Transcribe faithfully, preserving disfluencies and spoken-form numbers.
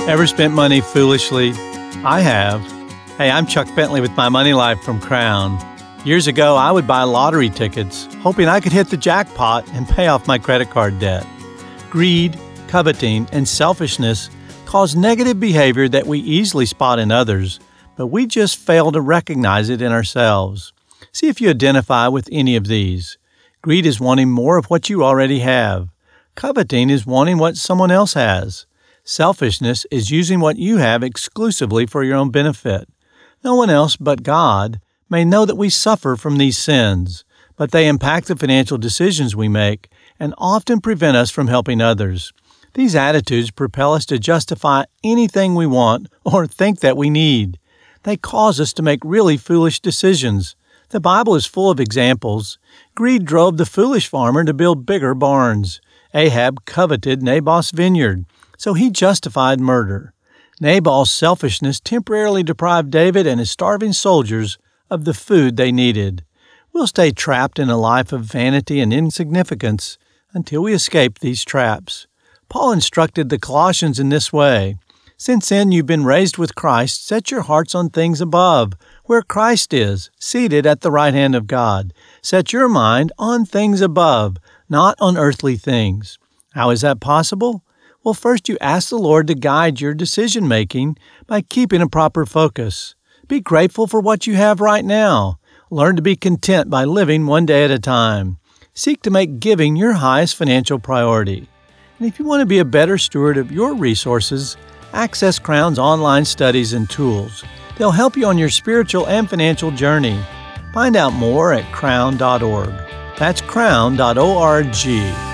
Ever spent money foolishly? I have. Hey, I'm Chuck Bentley with My Money Life from Crown. Years ago, I would buy lottery tickets, hoping I could hit the jackpot and pay off my credit card debt. Greed, coveting, and selfishness cause negative behavior that we easily spot in others, but we just fail to recognize it in ourselves. See if you identify with any of these. Greed is wanting more of what you already have. Coveting is wanting what someone else has. Selfishness is using what you have exclusively for your own benefit. No one else but God may know that we suffer from these sins, but they impact the financial decisions we make and often prevent us from helping others. These attitudes propel us to justify anything we want or think that we need. They cause us to make really foolish decisions. The Bible is full of examples. Greed drove the foolish farmer to build bigger barns. Ahab coveted Naboth's vineyard, so he justified murder. Nabal's selfishness temporarily deprived David and his starving soldiers of the food they needed. We'll stay trapped in a life of vanity and insignificance until we escape these traps. Paul instructed the Colossians in this way, "Since then you've been raised with Christ, set your hearts on things above, where Christ is, seated at the right hand of God. Set your mind on things above, not on earthly things." How is that possible? Well, first you ask the Lord to guide your decision-making by keeping a proper focus. Be grateful for what you have right now. Learn to be content by living one day at a time. Seek to make giving your highest financial priority. And if you want to be a better steward of your resources, access Crown's online studies and tools. They'll help you on your spiritual and financial journey. Find out more at crown dot org. That's crown dot org.